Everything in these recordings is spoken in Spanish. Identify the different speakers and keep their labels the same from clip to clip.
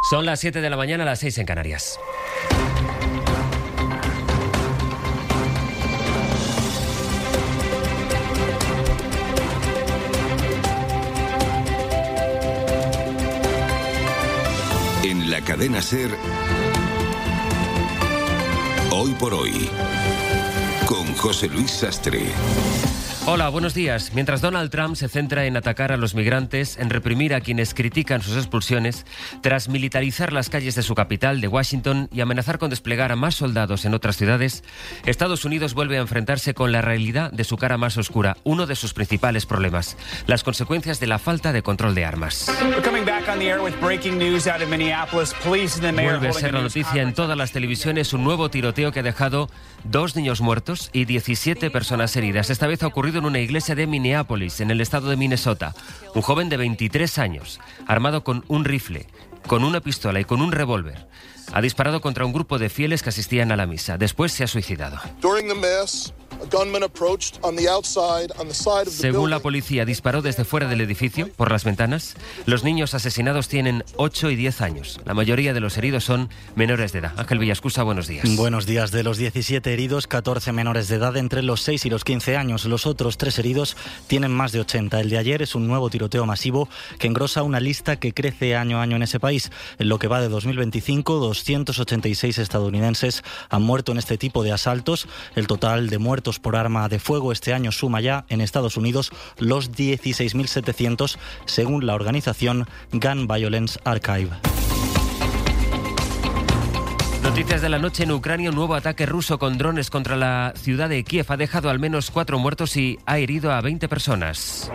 Speaker 1: Son las 7 de la mañana, las 6 en Canarias.
Speaker 2: En la cadena SER, Hoy por Hoy, con José Luis Sastre.
Speaker 1: Hola, buenos días. Mientras Donald Trump se centra en atacar a los migrantes, en reprimir a quienes critican sus expulsiones, tras militarizar las calles de su capital, de Washington, y amenazar con desplegar a más soldados en otras ciudades, Estados Unidos vuelve a enfrentarse con la realidad de su cara más oscura, uno de sus principales problemas, las consecuencias de la falta de control de armas. Vuelve a ser la noticia en todas las televisiones un nuevo tiroteo que ha dejado 2 niños muertos y 17 personas heridas. Esta vez ha ocurrido en una iglesia de Minneapolis, en el estado de Minnesota. Un joven de 23 años, armado con un rifle, con una pistola y con un revólver, ha disparado contra un grupo de fieles que asistían a la misa. Después se ha suicidado. Según la policía, disparó desde fuera del edificio, por las ventanas. Los niños asesinados tienen 8 y 10 años. La mayoría de los heridos son menores de edad. Ángel Villascusa, buenos días.
Speaker 3: Buenos días. De los 17 heridos, 14 menores de edad entre los 6 y los 15 años. Los otros 3 heridos tienen más de 80. El de ayer es un nuevo tiroteo masivo que engrosa una lista que crece año a año en ese país. En lo que va de 2025, 286 estadounidenses han muerto en este tipo de asaltos. El total de muertos por arma de fuego este año suma ya en Estados Unidos los 16.700, según la organización Gun Violence Archive.
Speaker 1: Noticias de la noche en Ucrania. Un nuevo ataque ruso con drones contra la ciudad de Kiev ha dejado al menos 4 muertos y ha herido a 20 personas.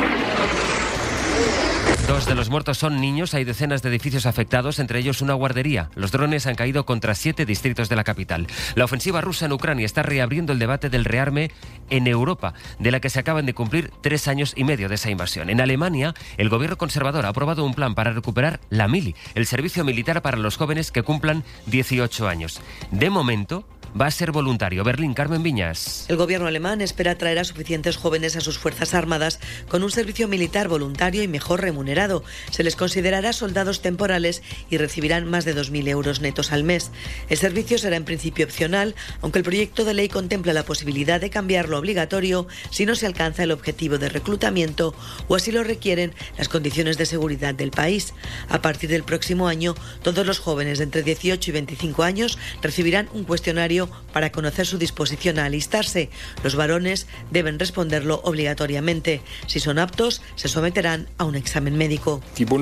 Speaker 1: 2 de los muertos son niños. Hay decenas de edificios afectados, entre ellos una guardería. Los drones han caído contra 7 distritos de la capital. La ofensiva rusa en Ucrania está reabriendo el debate del rearme en Europa, de la que se acaban de cumplir 3 años y medio de esa invasión. En Alemania, el gobierno conservador ha aprobado un plan para recuperar la mili, el servicio militar para los jóvenes que cumplan 18 años. De momento, va a ser voluntario. Berlín, Carmen Viñas.
Speaker 4: El gobierno alemán espera atraer a suficientes jóvenes a sus fuerzas armadas con un servicio militar voluntario y mejor remunerado. Se les considerará soldados temporales y recibirán más de 2.000 euros netos al mes. El servicio será en principio opcional, aunque el proyecto de ley contempla la posibilidad de cambiarlo obligatorio si no se alcanza el objetivo de reclutamiento o así lo requieren las condiciones de seguridad del país. A partir del próximo año, todos los jóvenes de entre 18 y 25 años recibirán un cuestionario para conocer su disposición a alistarse. Los varones deben responderlo obligatoriamente. Si son aptos, se someterán a un examen médico.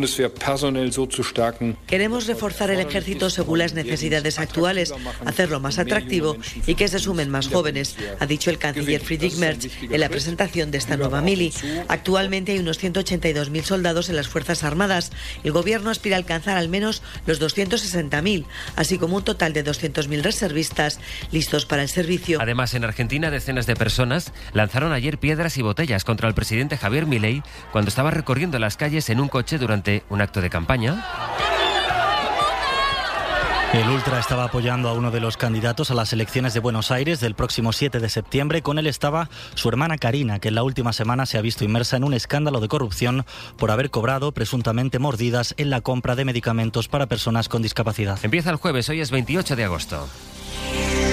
Speaker 4: Queremos reforzar el ejército según las necesidades actuales, hacerlo más atractivo y que se sumen más jóvenes, ha dicho el canciller Friedrich Merz en la presentación de esta nueva mili. Actualmente hay unos 182.000 soldados en las Fuerzas Armadas. El gobierno aspira a alcanzar al menos los 260.000, así como un total de 200.000 reservistas listos para el servicio.
Speaker 1: Además, en Argentina, decenas de personas lanzaron ayer piedras y botellas contra el presidente Javier Milei cuando estaba recorriendo las calles en un coche durante un acto de campaña.
Speaker 3: El Ultra estaba apoyando a uno de los candidatos a las elecciones de Buenos Aires del próximo 7 de septiembre. Con él estaba su hermana Karina, que en la última semana se ha visto inmersa en un escándalo de corrupción por haber cobrado presuntamente mordidas en la compra de medicamentos para personas con discapacidad.
Speaker 1: Empieza el jueves, hoy es 28 de agosto.